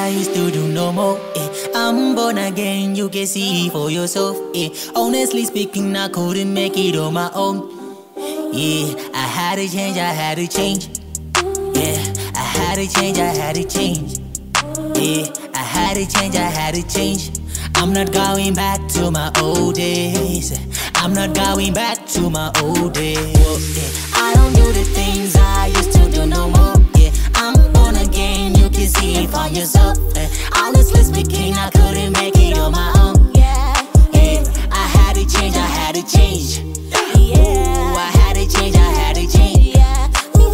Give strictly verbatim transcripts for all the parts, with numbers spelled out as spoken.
I used to do no more. Eh. I'm born again, you can see for yourself. Eh. Honestly speaking, I couldn't make it on my own. Yeah, I had to change, I had to change. Yeah, I had to change, I had to change. Yeah, I had to change, I had to change. I'm not going back to my old days. I'm not going back to my old days. Yeah, I don't do the things I used to do no more. Yeah, I'm born again, you can see it for yourself. Yeah, honestly speaking, I couldn't make it on my own. Yeah, yeah, I had to change, I had to change. Yeah, I had to change, I had to change. Yeah,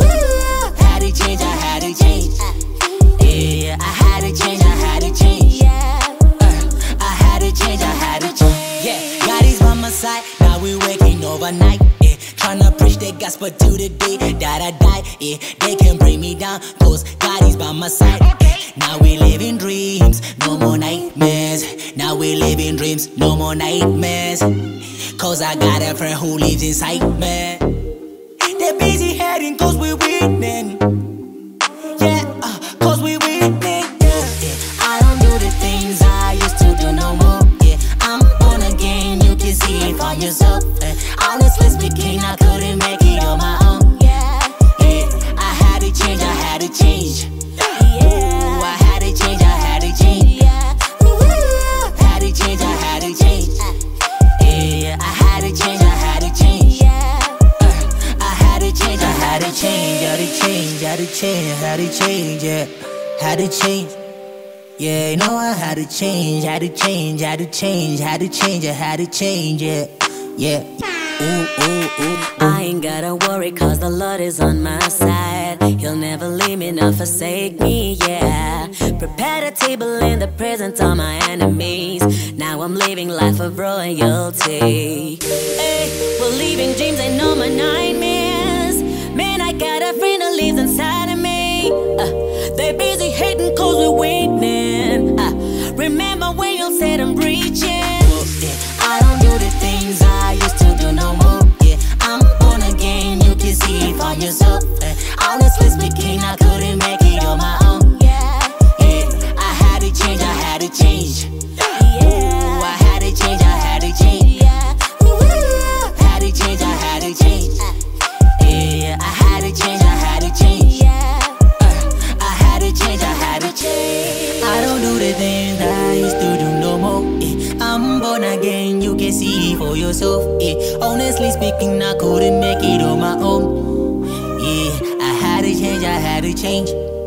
had to change, I had to change. Yeah, I had to change, I had to change. Uh, I had to change, I had to change. Yeah, God is by my side, now we working overnight. Yeah, tryna preach the gospel to the day that I die. Yeah, they can bring me down, cause God is by my side. Yeah, now we living dreams, no more nightmares. Now we living dreams, no more nightmares. Cause I got a friend who lives inside me. They're busy heading cause we winning. Yeah, uh, cause we winning. Yeah, yeah. I don't do the things I used to do no more. Yeah, I'm born again, you can see it for yourself. Yeah, honestly speaking, I couldn't make it on my own. Yeah, yeah, I had to change, I had to change. Yeah, I had to change, I had to change. Yeah, had to change, I had to change. Yeah, I had to change, I had to change. Uh, I had to change, I had to change, had to change, had to change, had to change, yeah, had to change. Yeah, you know I had to change, had to change, had to change, had to change, I had to change, yeah, yeah. Ooh, ooh, ooh, ooh. I ain't gotta worry cause the Lord is on my side. He'll never leave me nor forsake me, yeah. Prepare the table in the presence of my enemies. Now I'm living life of royalty. Hey, believing dreams ain't no more nightmares. Man, I got a friend who lives inside of me. uh, They busy hating cause we're winning. uh, Remember when you said I'm preaching. I don't do the things I used to do no more. Yeah, I'm born again, you can see it for yourself. Yeah, honestly speaking, I couldn't make it on my own. Yeah, yeah, I had to change, I had to change. Yeah, I had to change, I had to change. Yeah, had to change, I had to change. Yeah, I had to change, I had to change. Uh, I had to change, I had to change. I don't do the things that I used to do no more. Yeah, I'm born again, you can see it for yourself. Yeah, honestly speaking, I couldn't make it on my own. Yeah, I had to change, I had to change.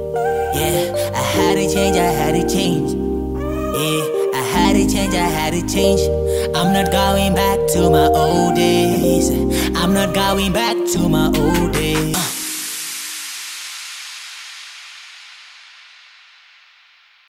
Yeah, I had to change, I had to change. Yeah, I had to change, I had to change. I'm not going back to my old days.